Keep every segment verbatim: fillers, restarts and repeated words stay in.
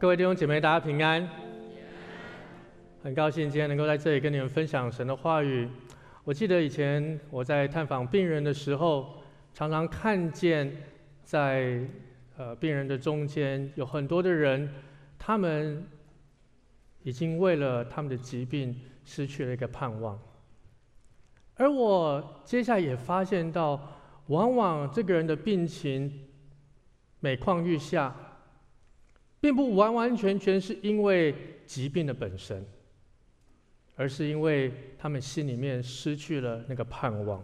各位弟兄姐妹，大家平安。很高兴今天能够在这里跟你们分享神的话语。我记得以前我在探访病人的时候，常常看见在呃病人的中间有很多的人，他们已经为了他们的疾病失去了一个盼望。而我接下来也发现到，往往这个人的病情每况愈下，并不完完全全是因为疾病的本身，而是因为他们心里面失去了那个盼望。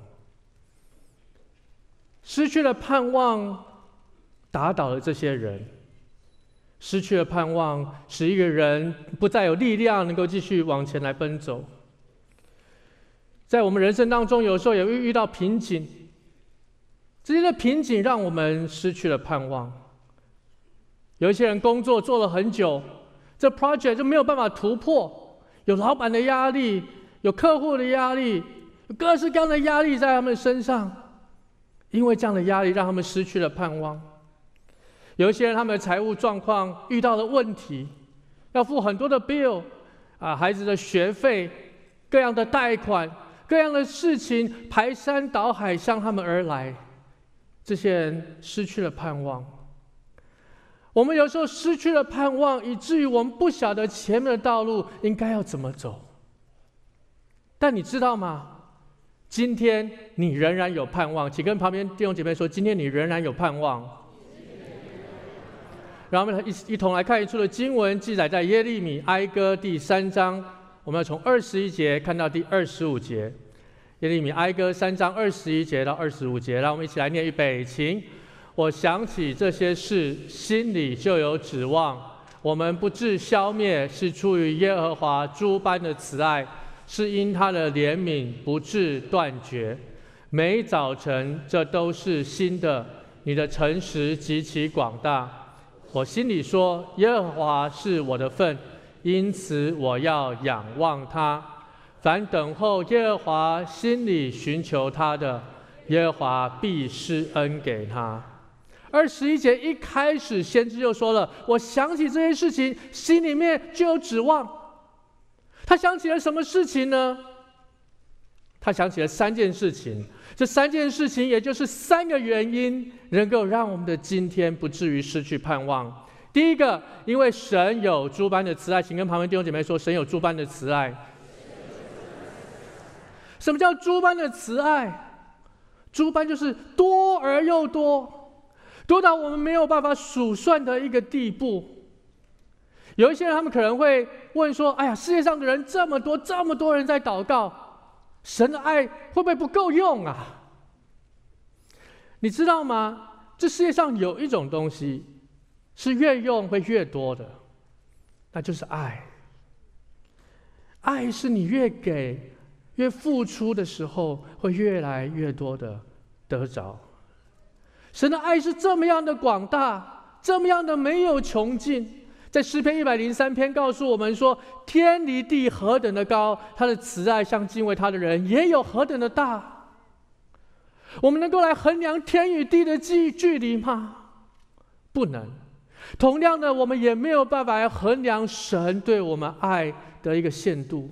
失去了盼望，打倒了这些人；失去了盼望，使一个人不再有力量能够继续往前来奔走。在我们人生当中，有时候也会遇到瓶颈，这些的瓶颈让我们失去了盼望。有一些人工作做了很久，这 project 就没有办法突破，有老板的压力，有客户的压力，有各式各样的压力在他们身上，因为这样的压力让他们失去了盼望。有一些人他们的财务状况遇到了问题，要付很多的 bill 啊，孩子的学费，各样的贷款，各样的事情排山倒海向他们而来，这些人失去了盼望。我们有时候失去了盼望，以至于我们不晓得前面的道路应该要怎么走。但你知道吗？今天你仍然有盼望，请跟旁边弟兄姐妹说：今天你仍然有盼望。让我们一一同来看一处的经文，记载在耶利米哀歌第三章，我们要从二十一节看到第二十五节。耶利米哀歌三章二十一节到二十五节，让我们一起来念预备，请。我想起这些事，心里就有指望。我们不致消灭，是出于耶和华诸般的慈爱，是因他的怜悯不致断绝。每早晨，这都是新的。你的诚实极其广大。我心里说，耶和华是我的份，因此我要仰望他。凡等候耶和华，心里寻求他的，耶和华必施恩给他。二十一节一开始，先知就说了：我想起这些事情，心里面就有指望。他想起了什么事情呢？他想起了三件事情。这三件事情，也就是三个原因，能够让我们的今天不至于失去盼望。第一个，因为神有诸般的慈爱，请跟旁边弟兄姐妹说：神有诸般的慈爱。什么叫诸般的慈爱？诸般就是多而又多。多到我们没有办法数算的一个地步。有一些人，他们可能会问说：哎呀，世界上的人这么多，这么多人在祷告，神的爱会不会不够用啊？你知道吗？这世界上有一种东西是越用会越多的，那就是爱。爱是你越给越付出的时候，会越来越多的得着。神的爱是这么样的广大，这么样的没有穷尽。在诗篇一百零三篇告诉我们说：天离地何等的高，他的慈爱向敬畏他的人也有何等的大。我们能够来衡量天与地的距离吗？不能。同样的，我们也没有办法来衡量神对我们爱的一个限度。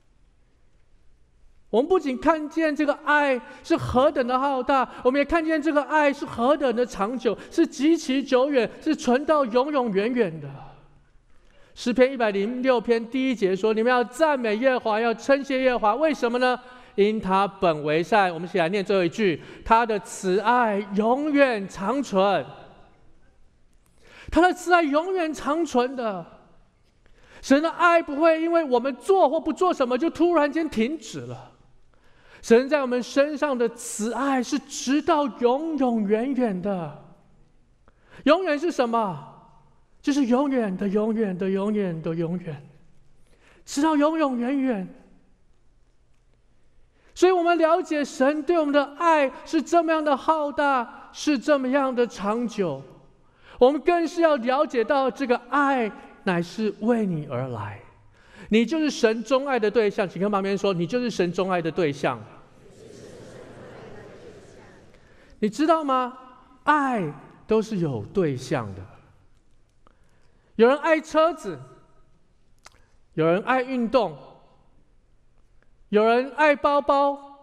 我们不仅看见这个爱是何等的浩大，我们也看见这个爱是何等的长久，是极其久远，是存到永永远远的。诗篇一百零六篇第一节说：你们要赞美耶和华，要称谢耶和华。为什么呢？因他本为善。我们一起来念最后一句：他的慈爱永远长存。他的慈爱永远长存的。神的爱不会因为我们做或不做什么就突然间停止了。神在我们身上的慈爱是直到永永远远的。永远是什么？就是永远的、永远的、永远的、永远，直到永永远远。所以我们了解神对我们的爱是这么样的浩大，是这么样的长久。我们更是要了解到，这个爱乃是为你而来。你就是神钟爱的对象，请跟旁边说：你就是神钟爱的对象。你知道吗？爱都是有对象的。 有人爱车子，有人爱运动，有人爱包包。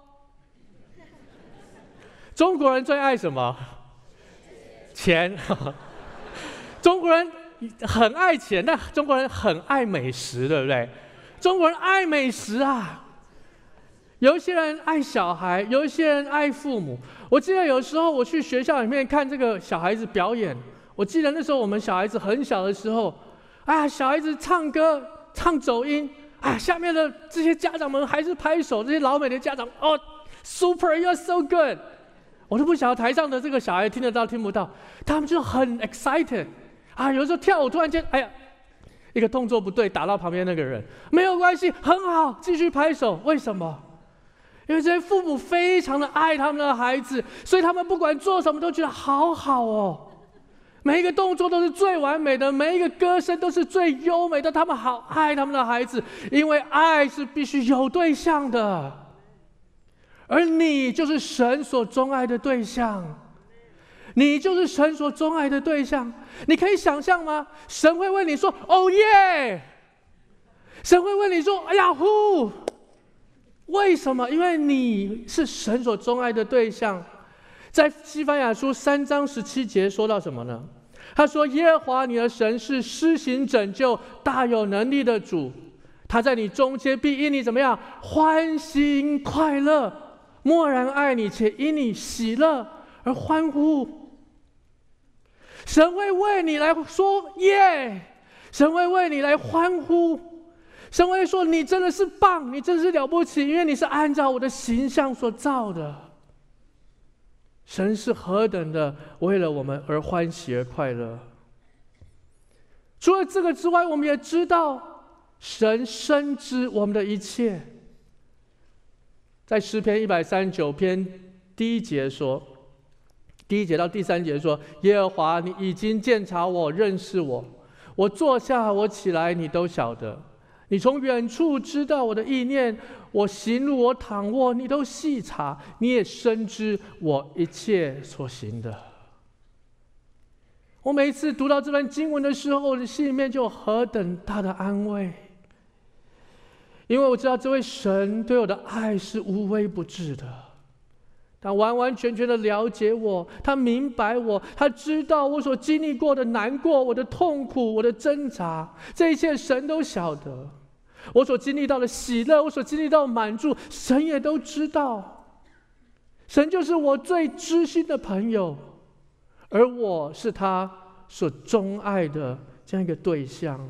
中国人最爱什么？钱。中国人很爱钱，但中国人很爱美食，对不对？中国人爱美食啊。有一些人爱小孩，有一些人爱父母。我记得有时候我去学校里面看这个小孩子表演，我记得那时候我们小孩子很小的时候，啊，小孩子唱歌唱走音，啊，下面的这些家长们还是拍手，这些老美的家长，哦 ，super you're so good， 我都不晓得台上的这个小孩听得到听不到，他们就很 excited， 啊，有时候跳舞突然间，哎呀，一个动作不对打到旁边那个人，没有关系，很好，继续拍手，为什么？因为这些父母非常的爱他们的孩子，所以他们不管做什么都觉得好好哦。每一个动作都是最完美的，每一个歌声都是最优美的。他们好爱他们的孩子，因为爱是必须有对象的。而你就是神所钟爱的对象，你就是神所钟爱的对象。你可以想象吗？神会问你说：“哦耶！”神会问你说：“哎呀呼！”为什么？因为你是神所钟爱的对象。在西番雅书三章十七节说到什么呢？他说：“耶和华你的神是施行拯救、大有能力的主，他在你中间必因你怎么样欢欣快乐，默然爱你，且因你喜乐而欢呼。”神会为你来说耶，神会为你来欢呼。神会说：“你真的是棒，你真是了不起，因为你是按照我的形象所造的。”神是何等的为了我们而欢喜而快乐。除了这个之外，我们也知道神深知我们的一切。在诗篇一百三十九篇第一节说，第一节到第三节说：“耶和华，你已经鉴察我，认识我，我坐下，我起来，你都晓得。你从远处知道我的意念，我行路，我躺卧，你都细察，你也深知我一切所行的。”我每一次读到这段经文的时候，我的心里面就有何等大的安慰，因为我知道这位神对我的爱是无微不至的，他完完全全的了解我，他明白我，他知道我所经历过的难过，我的痛苦，我的挣扎，这一切神都晓得。我所经历到的喜乐，我所经历到的满足，神也都知道。神就是我最知心的朋友，而我是他所钟爱的这样一个对象。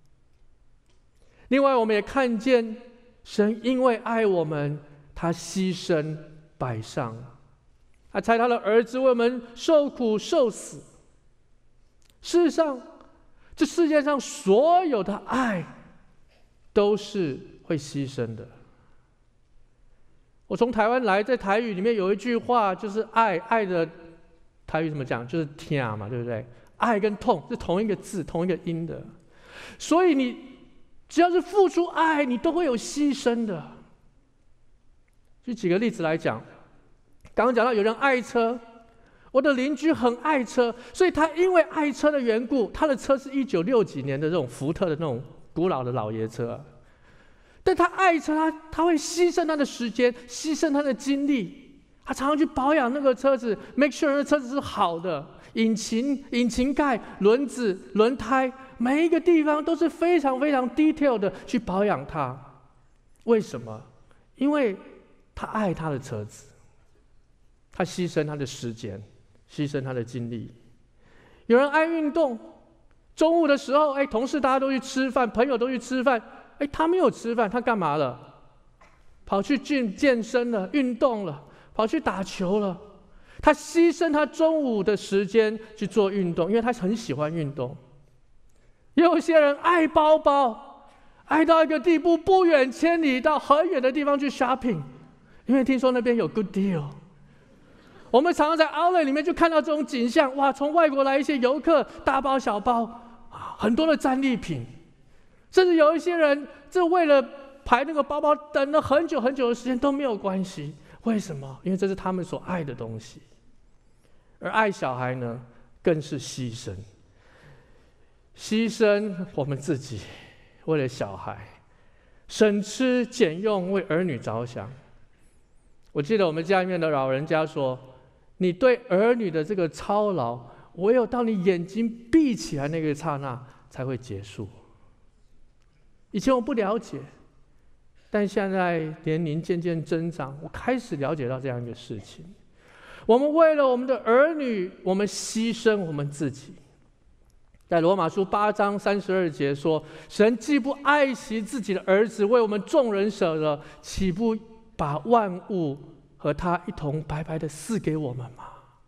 另外，我们也看见神因为爱我们，他牺牲摆上，他差他的儿子为我们受苦受死。事实上，这世界上所有的爱都是会牺牲的。我从台湾来，在台语里面有一句话，就是爱爱的台语怎么讲？就是听嘛，对不对？爱跟痛是同一个字，同一个音的。所以你只要是付出爱，你都会有牺牲的。举几个例子来讲，刚刚讲到有人爱车，我的邻居很爱车，所以他因为爱车的缘故，他的车是一九六几年的这种福特的那种古老的老爷车、啊，但他爱车，他他会牺牲他的时间，牺牲他的精力，他常常去保养那个车子 ，make sure 那车子是好的，引擎、引擎盖、轮子、轮胎，每一个地方都是非常非常 detail 的去保养它。为什么？因为他爱他的车子，他牺牲他的时间，牺牲他的精力。有人爱运动，中午的时候，哎，同事大家都去吃饭，朋友都去吃饭，哎，他没有吃饭，他干嘛了？跑去健健身了，运动了，跑去打球了。他牺牲他中午的时间去做运动，因为他很喜欢运动。也有些人爱包包，爱到一个地步，不远千里到很远的地方去 shopping， 因为听说那边有 good deal。我们常常在 outlet 里面就看到这种景象，哇！从外国来一些游客，大包小包，很多的战利品，甚至有一些人，这为了排那个包包，等了很久很久的时间都没有关系。为什么？因为这是他们所爱的东西。而爱小孩呢，更是牺牲。 牺牲我们自己，为了小孩，省吃俭用，为儿女着想。我记得我们家里面的老人家说，你对儿女的这个操劳，唯有当你眼睛闭起来那个刹那才会结束。以前我不了解，但现在年龄渐渐增长，我开始了解到这样一个事情：我们为了我们的儿女，我们牺牲我们自己。在罗马书八章三十二节说：“神既不爱惜自己的儿子，为我们众人舍了，岂不把万物和他一同白白的赐给我们吗？”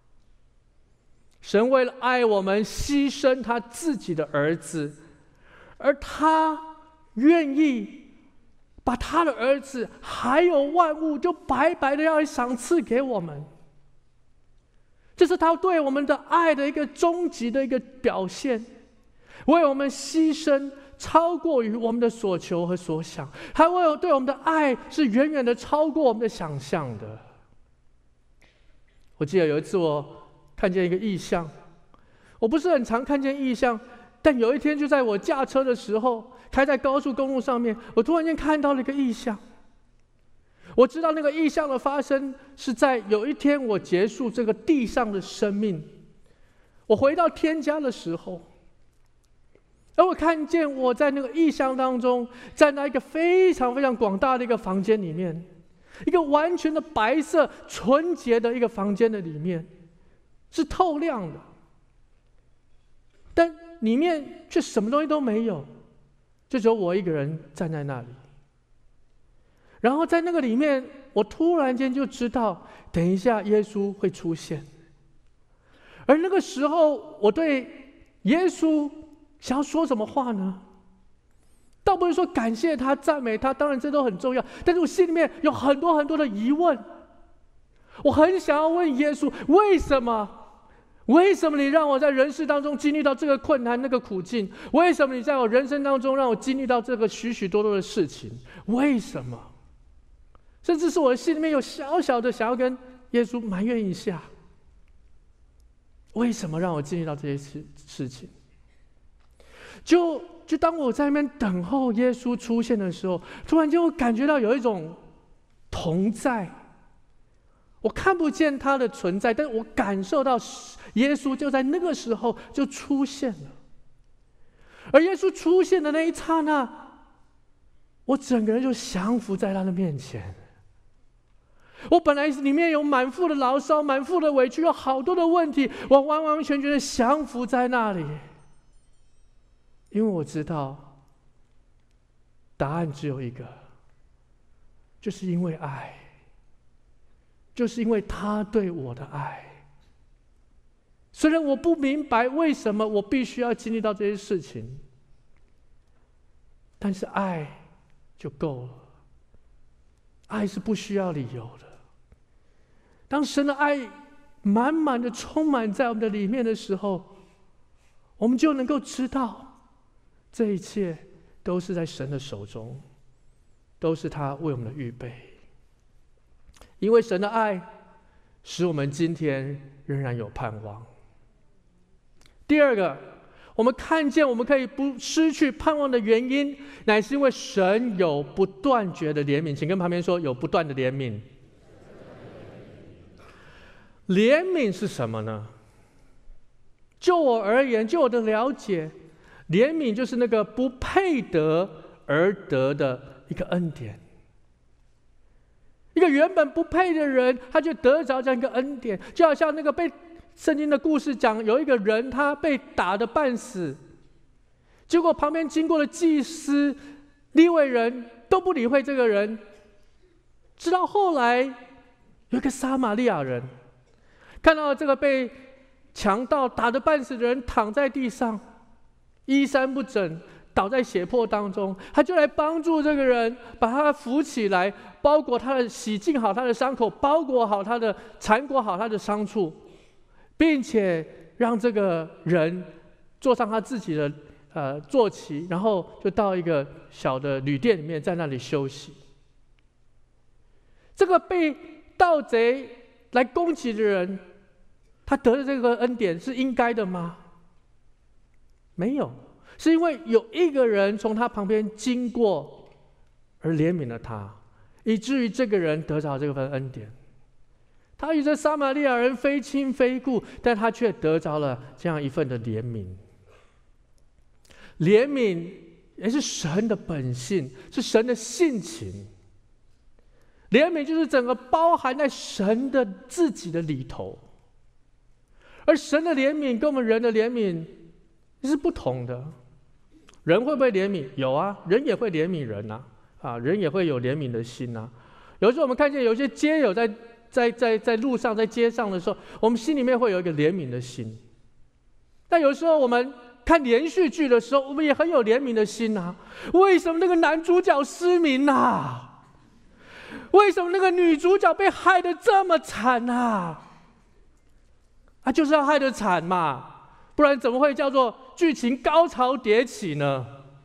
神为了爱我们，牺牲他自己的儿子，而他愿意把他的儿子还有万物就白白的要来赏赐给我们。这是他对我们的爱的一个终极的一个表现，为我们牺牲超过于我们的所求和所想，他为我对我们的爱是远远的超过我们的想象的。我记得有一次我看见一个异象，我不是很常看见异象，但有一天就在我驾车的时候，开在高速公路上面，我突然间看到了一个异象。我知道那个异象的发生是在有一天我结束这个地上的生命，我回到天家的时候，而我看见我在那个异象当中，在那一个非常非常广大的一个房间里面，一个完全的白色纯洁的一个房间的里面，是透亮的，但里面却什么东西都没有，就只有我一个人站在那里。然后在那个里面，我突然间就知道，等一下耶稣会出现。而那个时候，我对耶稣想要说什么话呢？倒不是说感谢他、赞美他，当然这都很重要，但是我心里面有很多很多的疑问。我很想要问耶稣，为什么？为什么你让我在人世当中经历到这个困难、那个苦境？为什么你在我人生当中让我经历到这个许许多多的事情？为什么？甚至是我的心里面有小小的想要跟耶稣埋怨一下，为什么让我经历到这些事事情？就就当我在那边等候耶稣出现的时候，突然间我感觉到有一种同在。我看不见他的存在，但是我感受到耶稣就在那个时候就出现了。而耶稣出现的那一刹那，我整个人就降服在他的面前。我本来里面有满腹的牢骚，满腹的委屈，有好多的问题，我完完全全的降服在那里，因为我知道答案只有一个，就是因为爱，就是因为他对我的爱。虽然我不明白为什么我必须要经历到这些事情，但是爱就够了。爱是不需要理由的。当神的爱满满的充满在我们的里面的时候，我们就能够知道，这一切都是在神的手中，都是他为我们的预备。因为神的爱，使我们今天仍然有盼望。第二个，我们看见我们可以不失去盼望的原因，乃是因为神有不断绝的怜悯。请跟旁边说，有不断的怜悯。怜悯是什么呢？就我而言，就我的了解，怜悯就是那个不配得而得的一个恩典。一个原本不配的人，他就得着这样一个恩典，就好像那个被圣经的故事讲，有一个人他被打得半死，结果旁边经过的祭司、利未人都不理会这个人，直到后来有一个撒玛利亚人看到这个被强盗打得半死的人躺在地上，衣衫不整，倒在血泊当中，他就来帮助这个人，把他扶起来，包裹他的，洗净好他的伤口，包裹好他的，缠裹好他的伤处，并且让这个人坐上他自己的呃坐骑，然后就到一个小的旅店里面，在那里休息。这个被盗贼来攻击的人，他得的这个恩典是应该的吗？没有。 是因为有一个人从他旁边经过，而怜悯了他，以至于这个人得着这份恩典。他与这撒玛利亚人非亲非故，但他却得着了这样一份的怜悯。怜悯也是神的本性，是神的性情。怜悯就是整个包含在神的自己的里头，而神的怜悯跟我们人的怜悯是不同的。人会不会怜悯？有啊，人也会怜悯人啊，啊，人也会有怜悯的心啊。有时候我们看见有些街友在在在在路上、在街上的时候，我们心里面会有一个怜悯的心。但有时候我们看连续剧的时候，我们也很有怜悯的心啊。为什么那个男主角失明啊？为什么那个女主角被害得这么惨啊？啊，就是要害得惨嘛，不然怎么会叫做剧情高潮迭起呢？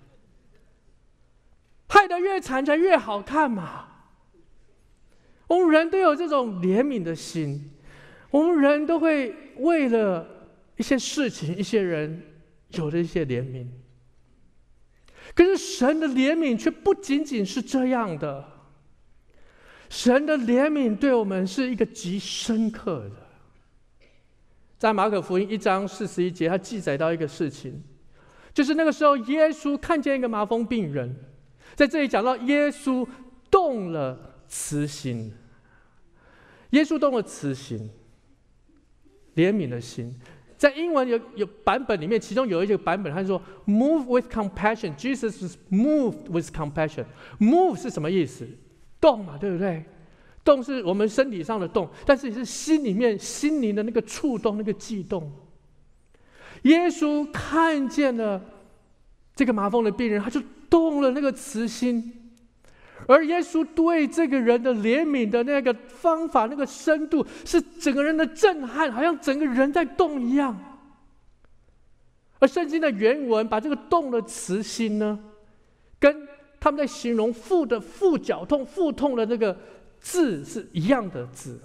害得越惨才越好看嘛。我们人都有这种怜悯的心，我们人都会为了一些事情、一些人有了一些怜悯。可是神的怜悯却不仅仅是这样的，神的怜悯对我们是一个极深刻的。在马可福音一章四十一节，他记载到一个事情，就是那个时候耶稣看见一个麻风病人，在这里讲到耶稣动了慈心，耶稣动了慈心，怜悯的心。在英文有有版本里面，其中有一个版本，他说 "Move with compassion." Jesus was moved with compassion. Move 是什么意思？动嘛，对不对？动是我们身体上的动，但是也是心里面、心灵的那个触动、那个悸动。耶稣看见了这个麻风的病人，他就动了那个慈心。而耶稣对这个人的怜悯的那个方法、那个深度，是整个人的震撼，好像整个人在动一样。而圣经的原文把这个动的慈心呢，跟他们在形容腹的腹绞痛、腹痛的那个字是一样的字。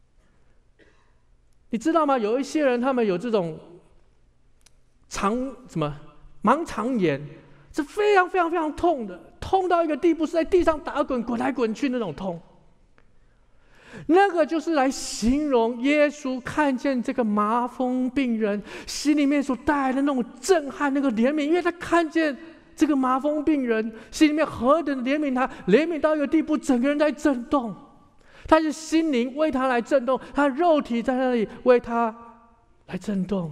你知道吗？有一些人他们有这种肠什么盲肠炎，是非常非常非常痛的。痛到一个地步，是在地上打滚、滚来滚去那种痛。那个就是来形容耶稣看见这个麻风病人心里面所带来的那种震撼、那个怜悯，因为他看见这个麻风病人心里面何等怜悯他，怜悯到一个地步，整个人在震动。他是心灵为他来震动，他肉体在那里为他来震动。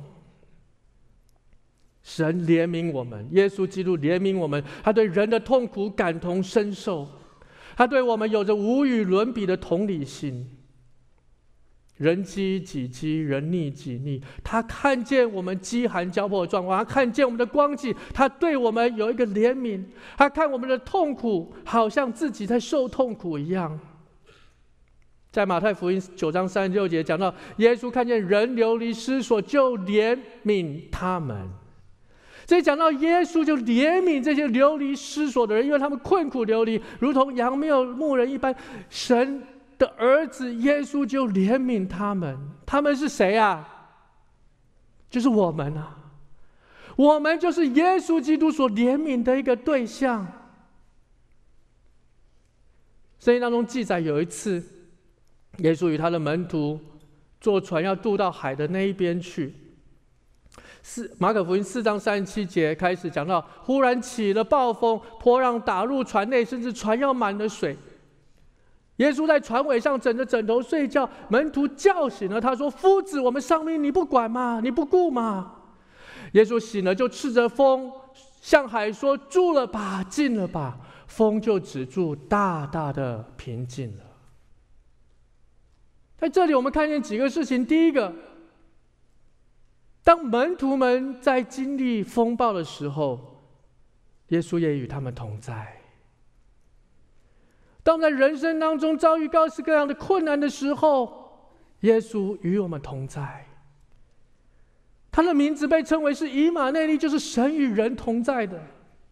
神怜悯我们，耶稣基督怜悯我们，他对人的痛苦感同身受，他对我们有着无与伦比的同理心。人饥己饥，人溺己溺。他看见我们饥寒交迫的状况，他看见我们的光景，他对我们有一个怜悯。他看我们的痛苦，好像自己在受痛苦一样。在马太福音九章三十六节讲到，耶稣看见人流离失所，就怜悯他们。所以讲到耶稣就怜悯这些流离失所的人，因为他们困苦流离，如同羊没有牧人一般。神的儿子耶稣就怜悯他们。他们是谁啊？就是我们啊！我们就是耶稣基督所怜悯的一个对象。圣经当中记载，有一次耶稣与他的门徒坐船要渡到海的那一边去。是马可福音四章三十七节开始讲到，忽然起了暴风，波浪打入船内，甚至船要满了水。耶稣在船尾上枕着枕头睡觉，门徒叫醒了他，说：“夫子，我们丧命，你不管吗？你不顾吗？”耶稣醒了，就斥着风向海说：“住了吧，静了吧。”风就止住，大大的平静了。在这里，我们看见几个事情。第一个，当门徒们在经历风暴的时候，耶稣也与他们同在。当我们在人生当中遭遇各式各样的困难的时候，耶稣与我们同在。他的名字被称为是以马内利，就是神与人同在的。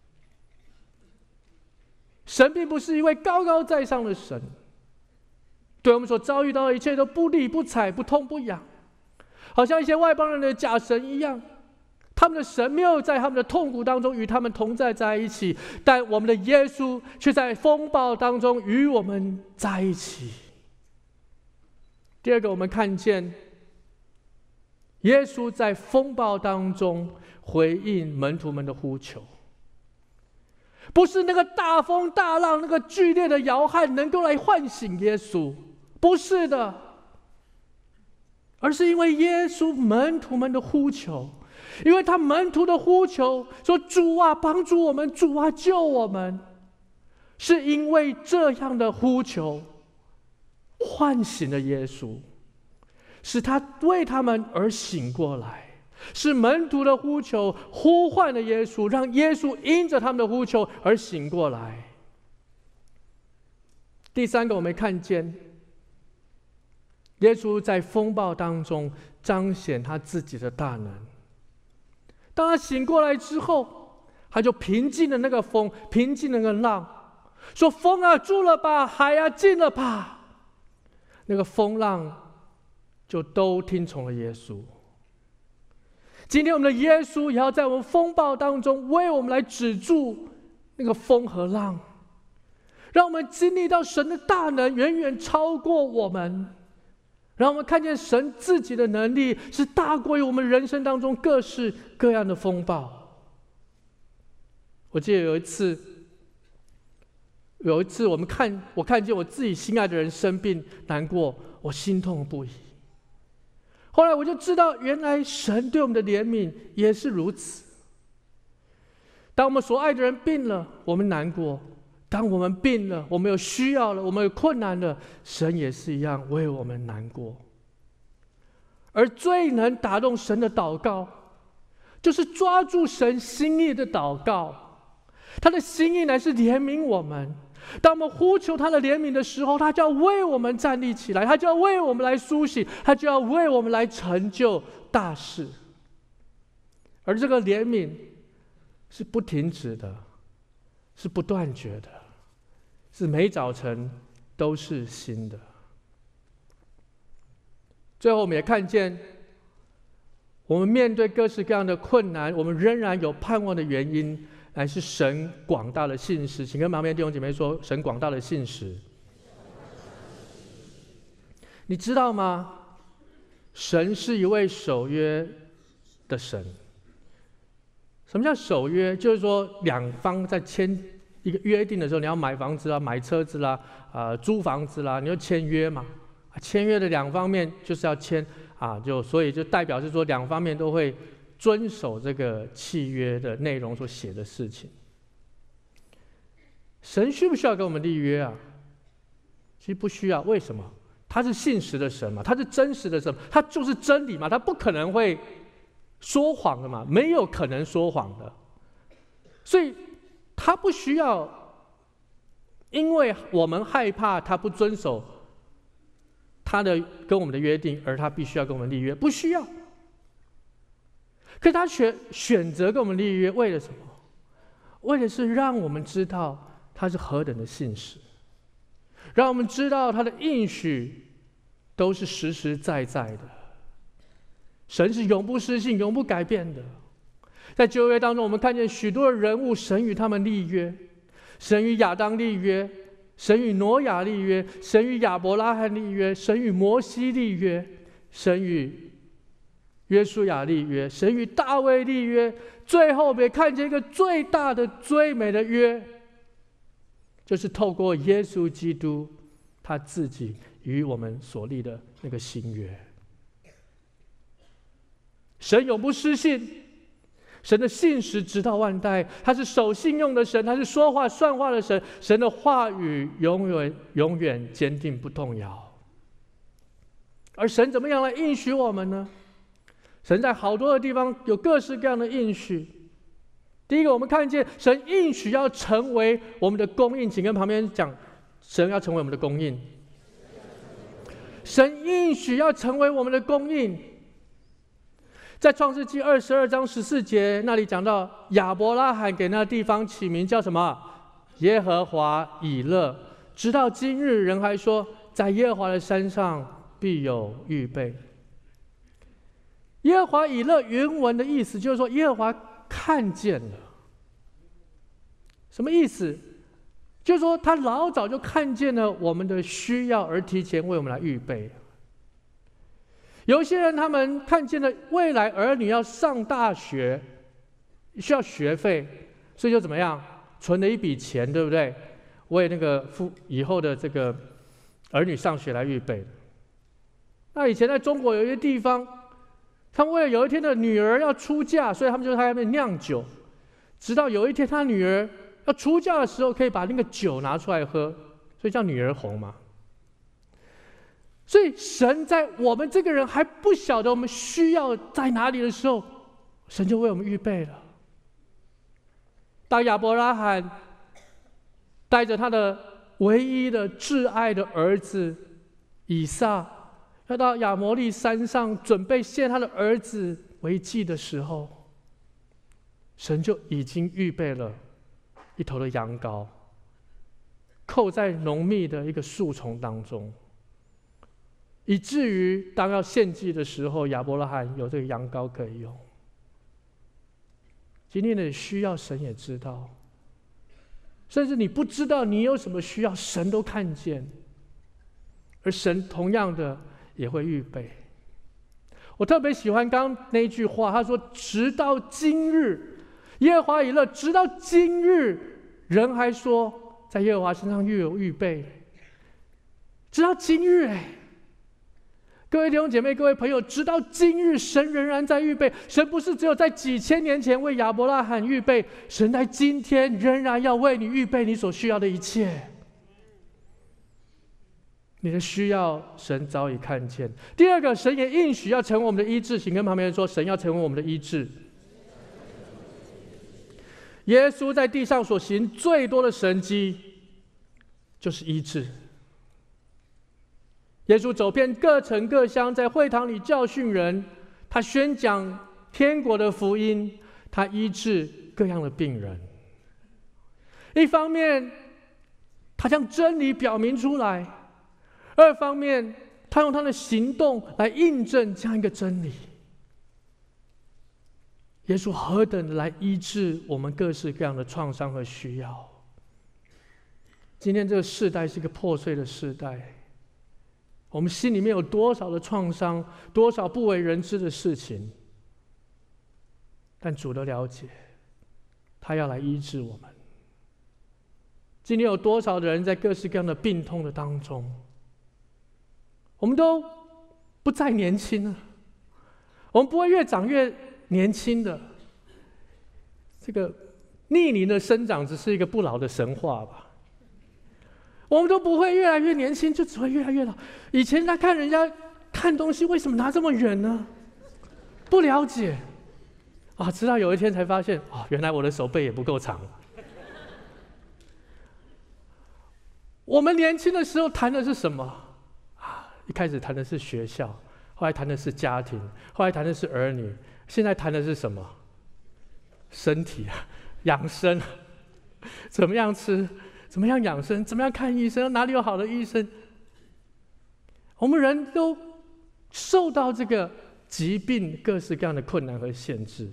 神并不是一位高高在上的神，对我们所遭遇到的一切都不理不睬、不痛不痒，好像一些外邦人的假神一样。 他们的神没有在他们的痛苦当中与他们同在在一起，但我们的耶稣却在风暴当中与我们在一起。第二个，我们看见耶稣在风暴当中回应门徒们的呼求，不是那个大风大浪、那个剧烈的摇撼能够来唤醒耶稣，不是的，而是因为耶稣门徒们的呼求，因为他门徒的呼求说：“主啊，帮助我们！主啊，救我们！”是因为这样的呼求唤醒了耶稣，使他为他们而醒过来。是门徒的呼求呼唤了耶稣，让耶稣因着他们的呼求而醒过来。第三个，我们看见耶稣在风暴当中彰显他自己的大能。当他醒过来之后，他就平静了那个风，平静了那个浪，说：“风啊，住了吧；海啊，静了吧。”那个风浪就都听从了耶稣。今天我们的耶稣也要在我们风暴当中为我们来止住那个风和浪，让我们经历到神的大能远远超过我们，让我们看见神自己的能力是大过于我们人生当中各式各样的风暴。我记得有一次有一次我们看我看见我自己心爱的人生病难过，我心痛不已。后来我就知道，原来神对我们的怜悯也是如此。当我们所爱的人病了，我们难过；当我们病了，我们有需要了，我们有困难了，神也是一样为我们难过。而最能打动神的祷告，就是抓住神心意的祷告。他的心意乃是怜悯我们。当我们呼求他的怜悯的时候，他就要为我们站立起来，他就要为我们来苏醒，他就要为我们来成就大事。而这个怜悯是不停止的，是不断绝的，是每早晨都是新的。最后我们也看见，我们面对各式各样的困难，我们仍然有盼望的原因，乃是神广大的信实。请跟旁边弟兄姐妹说：神广大的信实。你知道吗？神是一位守约的神。什么叫守约？就是说两方在签一个约定的时候，你要买房子啦、买车子啦、呃、租房子啦，你就签约嘛。签约的两方面就是要签啊，就所以就代表是说两方面都会遵守这个契约的内容所写的事情。神需不需要跟我们立约啊？其实不需要。为什么？他是信实的神嘛，他是真实的神，他就是真理嘛，他不可能会说谎的嘛，没有可能说谎的。所以他不需要，因为我们害怕他不遵守他的跟我们的约定，而他必须要跟我们立约，不需要。可是他选选择跟我们立约，为了什么？为的是让我们知道他是何等的信实，让我们知道他的应许都是实实在在的。神是永不失信、永不改变的。在旧约当中，我们看见许多的人物，神与他们立约，神与亚当立约，神与挪亚立约，神与亚伯拉罕立约，神与摩西立约，神与约书亚立约，神与大卫立约。最后我们也看见一个最大的最美的约，就是透过耶稣基督他自己与我们所立的那个新约。神永不失信，神的信实直到万代，他是守信用的神，他是说话算话的神，神的话语永远永远坚定不动摇。而神怎么样来应许我们呢？神在好多的地方有各式各样的应许。第一个，我们看见神应许要成为我们的供应，请跟旁边讲，神要成为我们的供应。神应许要成为我们的供应。在创世纪二十二章十四节那里讲到，亚伯拉罕给那地方起名叫什么？耶和华以勒。直到今日，人还说，在耶和华的山上必有预备。 耶和华以勒原文的意思就是说，耶和华看见了。什么意思？就是说他老早就看见了我们的需要，而提前为我们来预备。有一些人他们看见了未来儿女要上大学，需要学费，所以就怎么样，存了一笔钱，对不对？为那个父以后的这个儿女上学来预备。那以前在中国有一些地方，他们为了有一天的女儿要出嫁，所以他们就在那边酿酒，直到有一天他女儿要出嫁的时候，可以把那个酒拿出来喝，所以叫女儿红嘛。所以神在我们这个人还不晓得我们需要在哪里的时候，神就为我们预备了。当亚伯拉罕带着他的唯一的挚爱的儿子以撒，要到亚摩利山上准备献他的儿子为祭的时候，神就已经预备了一头的羊羔，扣在浓密的一个树丛当中，以至于当要献祭的时候，亚伯拉罕有这个羊羔可以用。今天的需要，神也知道，甚至你不知道你有什么需要，神都看见，而神同样的也会预备。我特别喜欢刚刚那一句话，他说：“直到今日，耶和华以勒，直到今日，人还说在耶和华身上又有预备。”直到今日，哎。各位弟兄姐妹，各位朋友，直到今日，神仍然在预备。神不是只有在几千年前为亚伯拉罕预备，神在今天仍然要为你预备你所需要的一切。你的需要，神早已看见。第二个，神也应许要成为我们的医治，请跟旁边人说，神要成为我们的医治。耶稣在地上所行最多的神迹，就是医治。耶稣走遍各城各乡，在会堂里教训人，他宣讲天国的福音，他医治各样的病人。一方面，他将真理表明出来；二方面，他用他的行动来印证这样一个真理。耶稣何等来医治我们各式各样的创伤和需要。今天这个世代是一个破碎的世代。我们心里面有多少的创伤，多少不为人知的事情，但主的了解，他要来医治我们。今天有多少的人在各式各样的病痛的当中，我们都不再年轻了，我们不会越长越年轻的。这个逆龄的生长只是一个不老的神话吧。我们都不会越来越年轻，就只会越来越老。以前在看人家看东西，为什么拿这么远呢？不了解啊，直到有一天才发现，啊，原来我的手背也不够长。我们年轻的时候谈的是什么啊？一开始谈的是学校，后来谈的是家庭，后来谈的是儿女，现在谈的是什么？身体啊，养生，怎么样吃？怎么样养生？怎么样看医生？哪里有好的医生？我们人都受到这个疾病各式各样的困难和限制。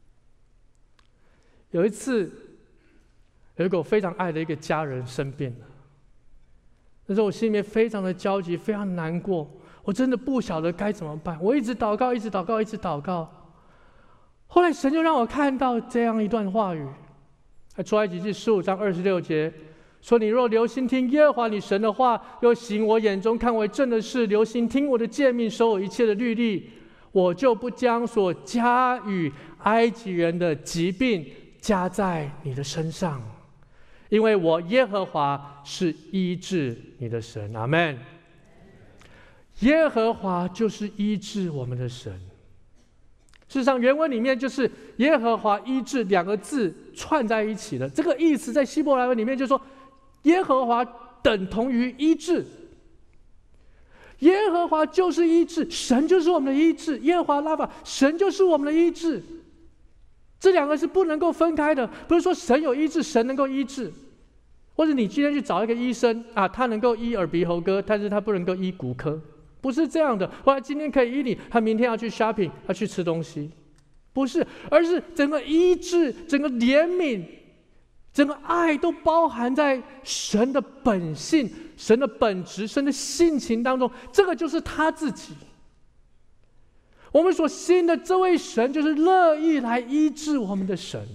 有一次，有一个我非常爱的一个家人生病了，那时候我心里面非常的焦急，非常难过，我真的不晓得该怎么办。我一直祷告，一直祷告，一直祷告。后来神就让我看到这样一段话语，在出埃及记十五章二十六节。说：“你若留心听耶和华你神的话，又行我眼中看为正的事，留心听我的诫命，守我一切的律例，我就不将所加与埃及人的疾病加在你的身上，因为我耶和华是医治你的神。”阿们。耶和华就是医治我们的神。事实上，原文里面就是耶和华医治两个字串在一起的，这个意思在希伯来文里面就是说，耶和华等同于医治，耶和华就是医治，神就是我们的医治，耶和华拉法，神就是我们的医治，这两个是不能够分开的。不是说神有医治，神能够医治，或者你今天去找一个医生啊，他能够医耳鼻喉科，但是他不能够医骨科， 不是这样的。哇，今天可以医你，他明天要去 shopping， 要去吃东西，不是，而是整个医治、整个怜悯、整个爱都包含在神的本性、神的本质、神的性情当中。这个就是他自己。我们所信的这位神，就是乐意来医治我们的神。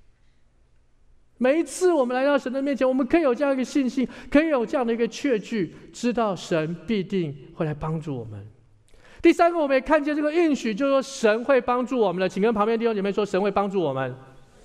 每一次我们来到神的面前，我们可以有这样一个信心，可以有这样的一个确据，知道神必定会来帮助我们。第三个，我们也看见这个应许，就是说神会帮助我们的。请跟旁边弟兄姐妹说，神会帮助我们。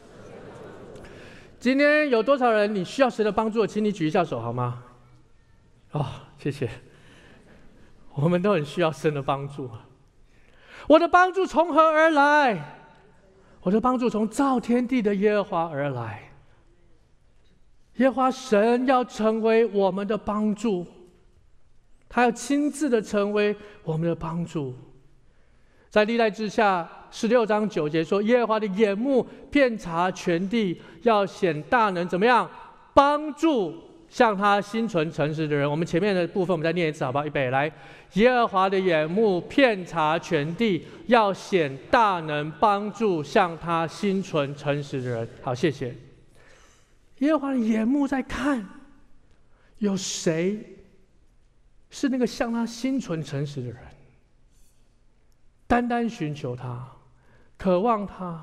今天有多少人你需要神的帮助？请你举一下手好吗？哦，谢谢。我们都很需要神的帮助。我的帮助从何而来？我的帮助从造天地的耶和华而来。耶和华神要成为我们的帮助，他要亲自的成为我们的帮助。在历代志下十六章九节说，耶和华的眼目遍察全地，要显大能，怎么样帮助向他心存诚实的人。我们前面的部分我们再念一次好不好？预备来，耶和华的眼目遍察全地，要显大能，帮助向他心存诚实的人。好，谢谢。耶和华的眼目在看，有谁是那个向他心存诚实的人，单单寻求他，渴望他，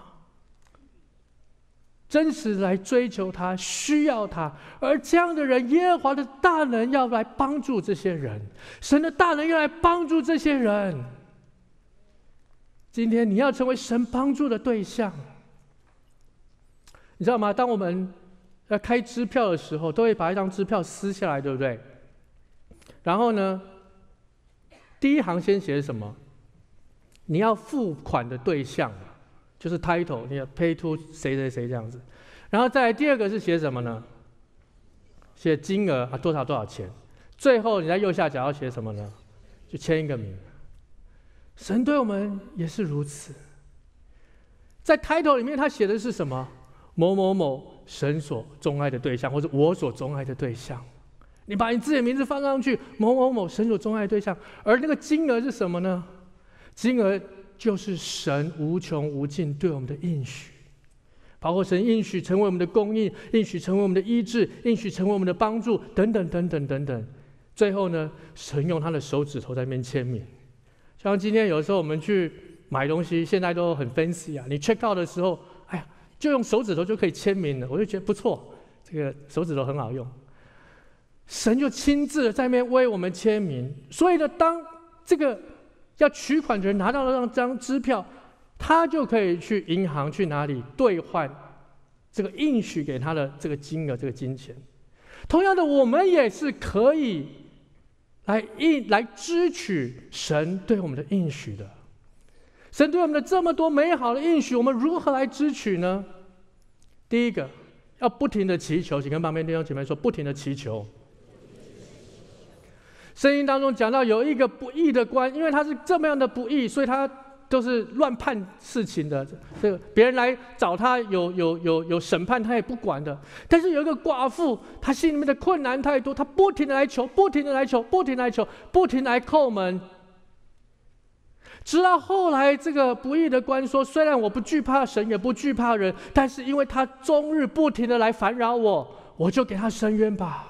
真实来追求他，需要他。而这样的人，耶和华的大能要来帮助这些人，神的大能要来帮助这些人。今天你要成为神帮助的对象，你知道吗？当我们要开支票的时候，都会把一张支票撕下来，对不对？然后呢，第一行先写什么？你要付款的对象，就是 title， 你要 pay to 谁谁谁这样子。然后再来第二个是写什么呢？写金额啊，多少多少钱。最后你在右下角要写什么呢？就签一个名。神对我们也是如此，在 title 里面他写的是什么？某某某神所钟爱的对象，或者我所钟爱的对象。你把你自己的名字放上去，某某某神所钟爱的对象。而那个金额是什么呢？金额就是神无穷无尽对我们的应许，包括神应许成为我们的供应，应许成为我们的医治，应许成为我们的帮助，等等等等等等。最后呢，神用他的手指头在那边签名。像今天有的时候我们去买东西，现在都很 fancy 啊，你 check out 的时候，哎呀，就用手指头就可以签名了，我就觉得不错，这个手指头很好用。神就亲自在那边为我们签名，所以呢，当这个要取款的人拿到了那张支票，他就可以去银行去哪里兑换这个应许给他的这个金额、这个金钱。同样的，我们也是可以来应来支取神对我们的应许的。神对我们的这么多美好的应许，我们如何来支取呢？第一个，要不停的祈求，请跟旁边弟兄姐妹说，不停的祈求。圣经当中讲到有一个不义的官，因为他是这么样的不义，所以他都是乱判事情的。这个别人来找他有有有有审判，他也不管的。但是有一个寡妇，她心里面的困难太多，她不停的来求，不停的来求，不停的来求，不停的来叩门。直到后来，这个不义的官说：“虽然我不惧怕神，也不惧怕人，但是因为他终日不停的来烦扰我，我就给他伸冤吧。”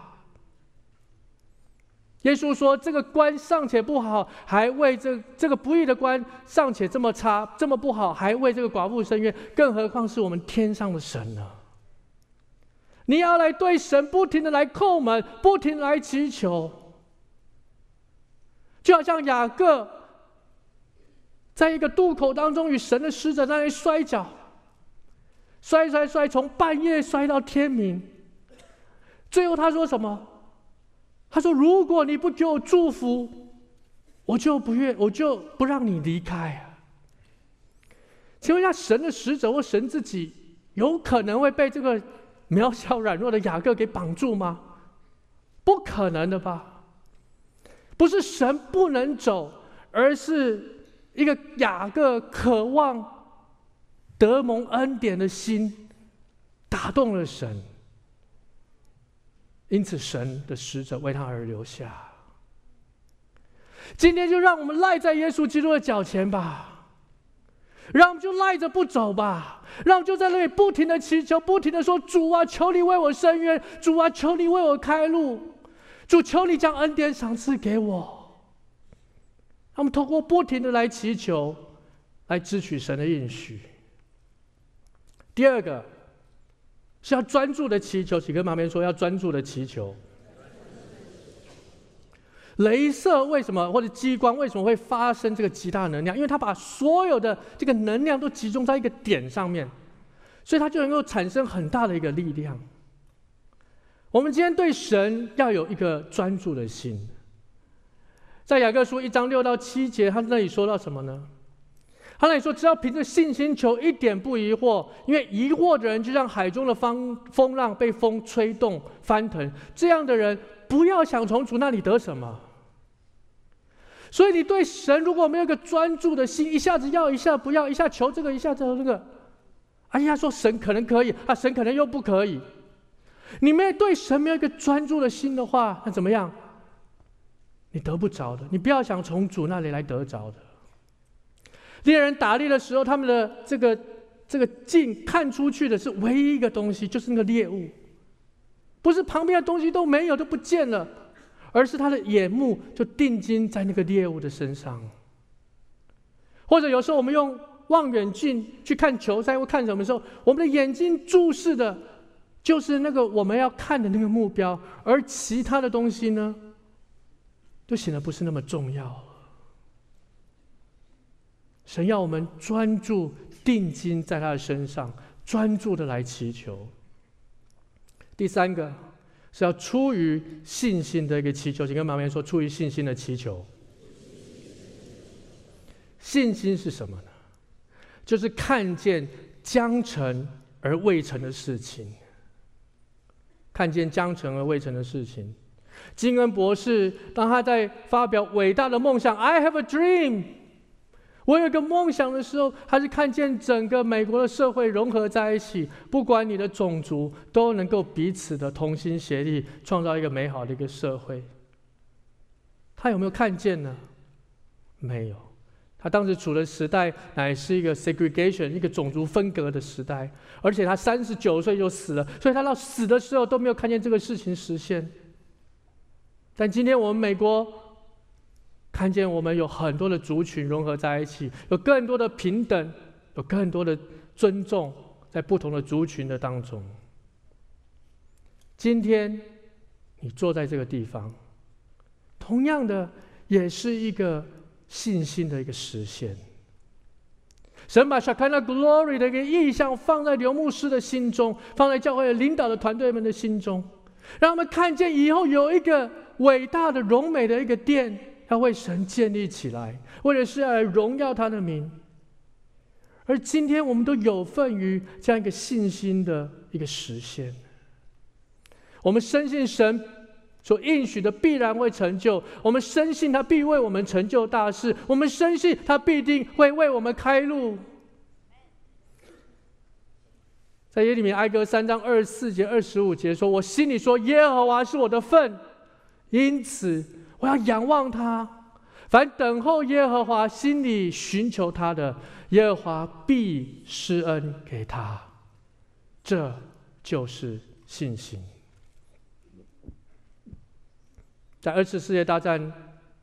耶稣说：“这个官尚且不好，还为这这个不义的官尚且这么差，这么不好，还为这个寡妇伸冤，更何况是我们天上的神呢？”你要来对神不停的来叩门，不停地来祈求，就好像雅各在一个渡口当中与神的使者在那里摔跤，摔摔摔，从半夜摔到天明。最后他说什么？他说：“如果你不给我祝福，我就不愿，我就不让你离开。”请问一下，神的使者或神自己有可能会被这个渺小软弱的雅各给绑住吗？不可能的吧？不是神不能走，而是一个雅各渴望得蒙恩典的心打动了神。因此神的使者为他而留下。 今天就让我们赖在耶稣基督的脚前吧，让我们就赖着不走吧，让我们就在那里不停的祈求，不停的说：主啊，求你为我伸冤，主啊，求你为我开路，主，求你将恩典赏赐给我。让我们透过不停的来祈求，来支取神的应许。第二个是要专注的祈求，请跟旁边说要专注的祈求。雷射为什么或者激光为什么会发生这个极大能量？因为它把所有的这个能量都集中在一个点上面，所以它就能够产生很大的一个力量。我们今天对神要有一个专注的心。在雅各书一章六到七节，他那里说到什么呢？他那里说，只要凭着信心求，一点不疑惑，因为疑惑的人就像海中的风风浪被风吹动翻腾，这样的人不要想从主那里得什么。所以你对神如果没有一个专注的心，一下子要一下不要，一下求这个一下求这个，哎呀，说神可能可以啊，神可能又不可以。你没有对神没有一个专注的心的话，那怎么样？你得不着的，你不要想从主那里来得着的。猎人打猎的时候，他们的这个这个镜看出去的是唯一一个东西，就是那个猎物，不是旁边的东西都没有都不见了，而是他的眼目就定睛在那个猎物的身上。或者有时候我们用望远镜去看球赛或看什么时候，我们的眼睛注视的就是那个我们要看的那个目标，而其他的东西呢，就显得不是那么重要。神要我们专注定睛在他的身上，专注的来祈求。第三个是要出于信心的一个祈求，请跟旁边说，出于信心的祈求。信心是什么呢？就是看见将成而未成的事情，看见将成而未成的事情。金恩博士当他在发表伟大的梦想 I have a dream， 我有一个梦想的时候，他是看见整个美国的社会融合在一起，不管你的种族都能够彼此的同心协力，创造一个美好的一个社会。他有没有看见呢？没有。他当时处的时代乃是一个 segregation， 一个种族分隔的时代，而且他三十九岁就死了，所以他到死的时候都没有看见这个事情实现。但今天我们美国看见我们有很多的族群融合在一起，有更多的平等，有更多的尊重在不同的族群的当中。今天你坐在这个地方，同样的也是一个信心的一个实现。神把 Shekinah Glory 的一个意象放在刘牧师的心中，放在教会的领导的团队们的心中，让他们看见以后有一个伟大的荣美的一个殿要为神建立起来，为了是要来荣耀他的名。而今天我们都有份于这样一个信心的一个实现。我们深信神所应许的必然会成就，我们深信他必为我们成就大事，我们深信他必定会为我们开路。在耶利米哀歌三章二十四节、二十五节说：“我心里说，耶和华是我的份，因此我要仰望他。凡等候耶和华、心里寻求他的，耶和华必施恩给他。”这就是信心。在二次世界大战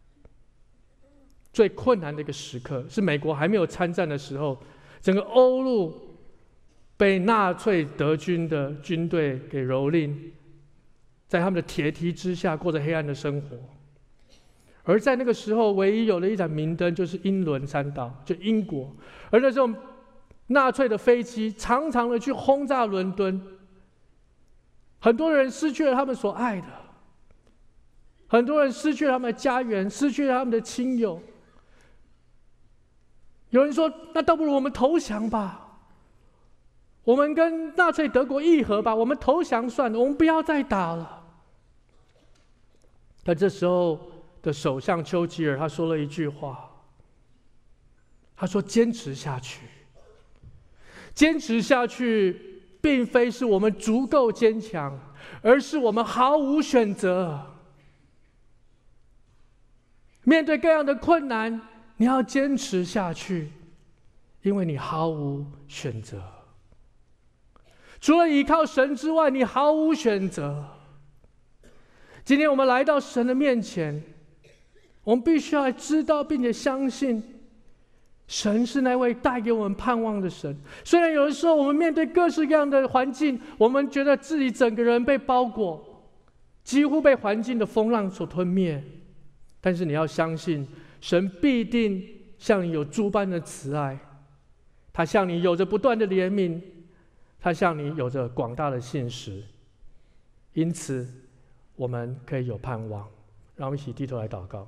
最困难的一个时刻，是美国还没有参战的时候，整个欧陆被纳粹德军的军队给蹂躏，在他们的铁蹄之下过着黑暗的生活。而在那个时候，唯一有的一盏明灯就是英伦三岛，就英国。而那时候，纳粹的飞机常常的去轰炸伦敦，很多人失去了他们所爱的，很多人失去了他们的家园，失去了他们的亲友。有人说，那倒不如我们投降吧，我们跟纳粹德国议和吧，我们投降算了，我们不要再打了。但这时候的首相丘吉尔他说了一句话，他说：“坚持下去，坚持下去，并非是我们足够坚强，而是我们毫无选择。” 面对各样的困难，你要坚持下去，因为你毫无选择。除了依靠神之外，你毫无选择。今天我们来到神的面前，我们必须要知道并且相信，神是那位带给我们盼望的神。虽然有的时候我们面对各式各样的环境，我们觉得自己整个人被包裹，几乎被环境的风浪所吞灭，但是你要相信，神必定向你有诸般的慈爱，他向你有着不断的怜悯，他向你有着广大的信实。因此我们可以有盼望。让我们一起低头来祷告。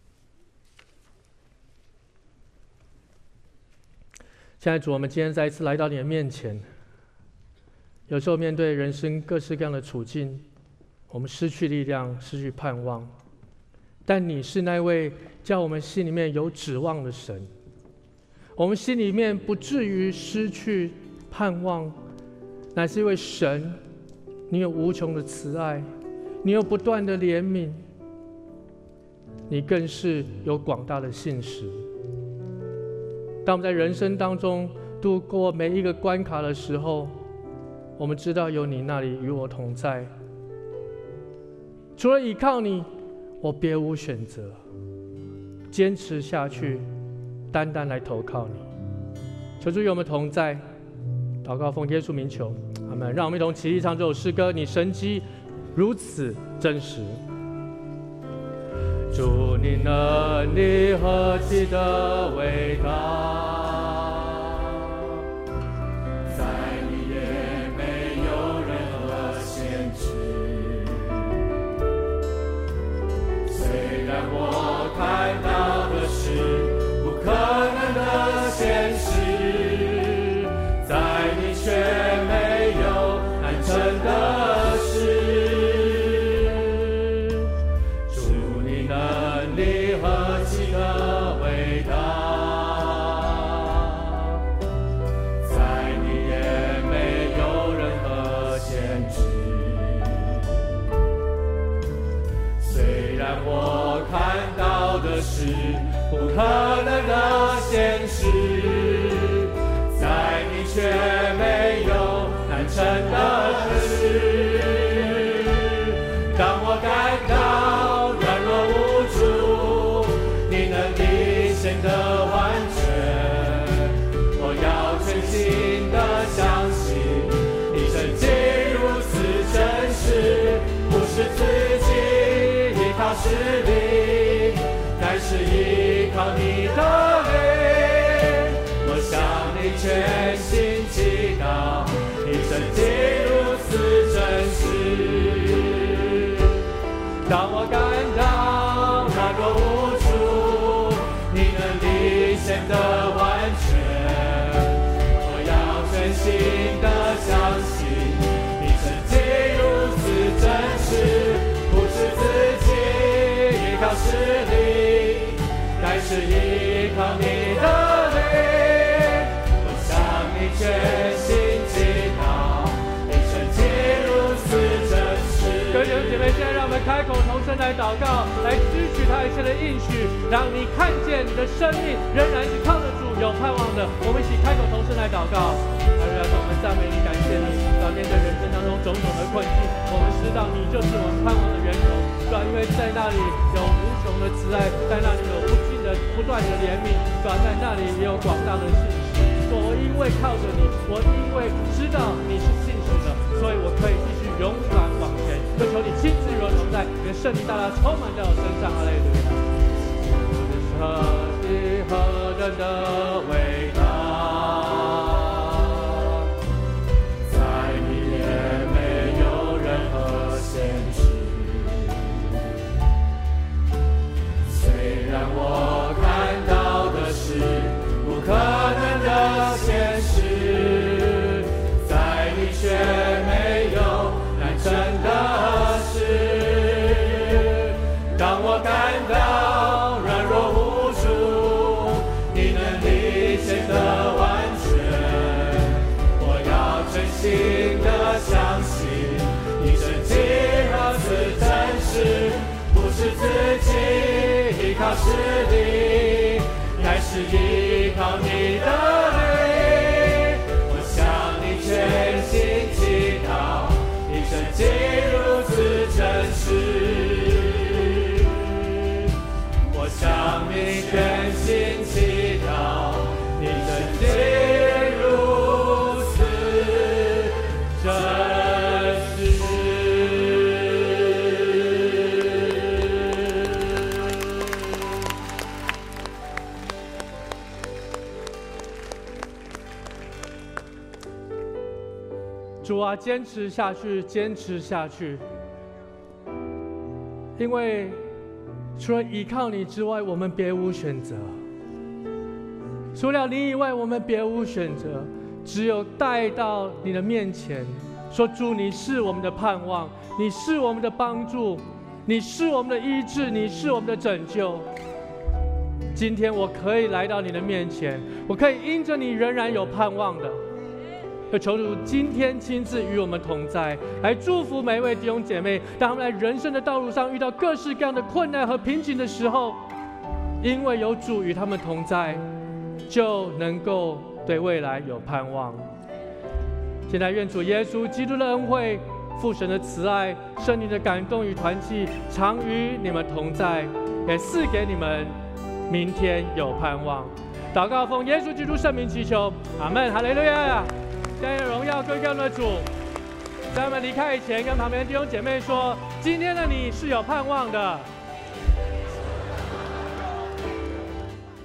亲爱的主，我们今天再一次来到你的面前。有时候面对人生各式各样的处境，我们失去力量，失去盼望，但你是那位叫我们心里面有指望的神。我们心里面不至于失去盼望，乃是因为神，你有无穷的慈爱，你有不断的怜悯，你更是有广大的信实。当我们在人生当中度过每一个关卡的时候，我们知道有你那里与我同在，除了依靠你，我别无选择。坚持下去，单单来投靠你。求主与我们同在，祷告奉耶稣名求，阿们。让我们一同起立唱这首诗歌，你神迹如此真实。主你能力何其的伟大，在你也没有任何限制。虽然我看到的是不可能的现实，在你却没有难成的事。是不可能的现实，在你却没有难成的事。当我感到软弱无助，你能力显得完全，我要全心的相信，你神迹如此真实，不是自己依靠实力，乃是依靠你的灵。我向你全心祈祷，你神迹如此真实。当我感到软弱无助，你能力显得完全，我要全心的相信，你神迹如此真实，不是自己依靠实力，乃是依靠你的灵。我向你全心祈祷，你神迹如此真实。各位弟兄姐妹，现在让我们开口同声来祷告，来支取他一切的应许，让你看见你的生命仍然是靠得住、有盼望的。我们一起开口同声来祷告。哈利路亚！我们赞美你，感谢你。到面对人生当中种种的困境，我们知道你就是我们盼望的源头。是吧？因为在那里有无穷的慈爱，在那里有不尽的、不断的怜悯，是吧？在那里也有广大的信实。我因为靠着你，我因为知道你是信实的，所以我可以继续勇敢往前。就求你亲自与我同在，愿圣灵大大充满在我身上。哈利路亚！何地何人的伟大，在你也没有任何限制。虽然我看到的是不可能的现实，在你却没有难成的事。当我感到软弱无助，你能力显得完全，我要真心的相信，你神迹何此真实，不是自己依靠靠实力，乃是依靠你的灵。我向你全心祈祷，你圣洁如此真实。我向你全心祈祷，你圣洁如此真实。主啊，坚持下去，坚持下去，因为除了依靠你之外，我们别无选择。除了你以外，我们别无选择，只有带到你的面前，说主，你是我们的盼望，你是我们的帮助，你是我们的医治，你是我们的拯救。今天我可以来到你的面前，我可以因着你仍然有盼望的。就求主今天亲自与我们同在，来祝福每一位弟兄姐妹，当他们在人生的道路上遇到各式各样的困难和瓶颈的时候，因为有主与他们同在，就能够对未来有盼望。现在愿主耶稣基督的恩惠、父神的慈爱、圣灵的感动与团契，常与你们同在，也赐给你们明天有盼望。祷告奉耶稣基督圣名祈求，阿们，哈利路亚。将荣耀归给我们的主。在我们离开以前，跟旁边的弟兄姐妹说：今天的你是有盼望的。